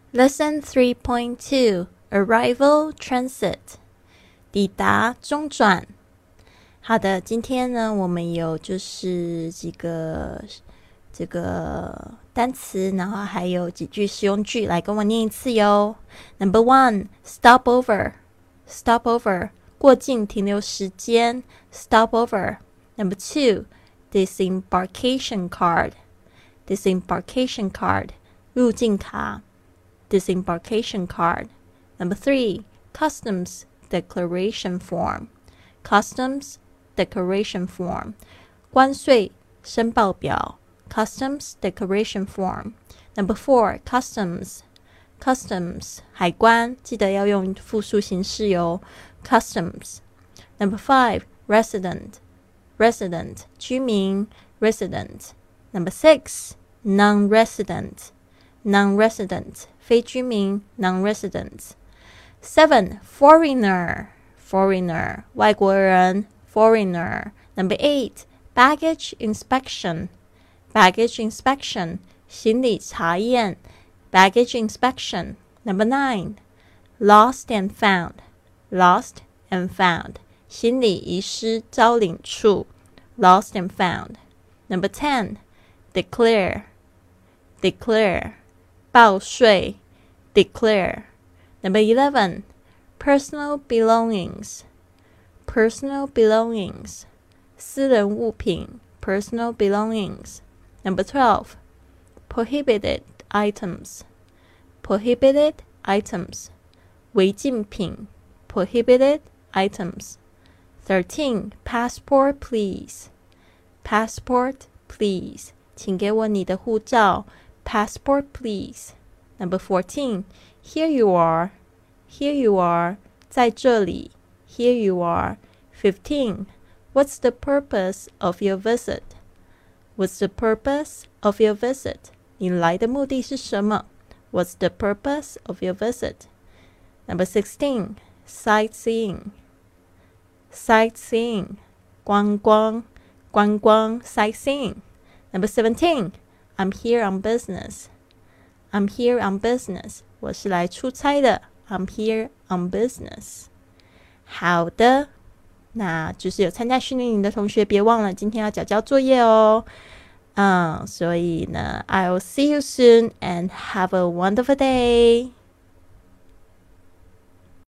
Lesson 3.2 Arrival Transit 抵达中转。好的，今天呢我们有就是几个单词，然后还有几句实用句，来跟我念一次哟。Number 1 Stopover Stopover 过境停留时间 Stopover Number 2 Disembarkation Card Disembarkation Card 入境卡Disembarkation card. Number 3, Customs Declaration Form. Customs Declaration Form. 关税申报表 Customs Declaration Form. Number 4, Customs. Customs 海关，记得要用复数形式哟 Customs. Number 5, Resident. Resident 居民 Resident. Number 6, Non-resident. Non-resident 非居民 non-resident. 7. Foreigner Foreigner 外国人 Foreigner. Number 8. Baggage inspection Baggage inspection 行李查验 Baggage inspection. Number 9. Lost and found Lost and found 行李遗失招领处 Lost and found. Number 10. Declare Declare报税 Declare. Number 11. Personal belongings Personal belongings 私人物品 Personal belongings. Number 12. Prohibited items Prohibited items 违禁品 Prohibited items. 13. Passport please Passport please 请给我你的护照Passport, please. Number 14. Here you are. Here you are. 在这里 Here you are. 15. What's the purpose of your visit? What's the purpose of your visit? 你来的目的是什么 What's the purpose of your visit? Number 16. Sightseeing. Sightseeing. 观光 Sightseeing. Number 17. I'm here on business. I'm here on business. 我是来出差的 I'm here on business. 好的，那就是有参加训练营的同学别忘了今天要交作业哦。所以呢 I'll see you soon and have a wonderful day.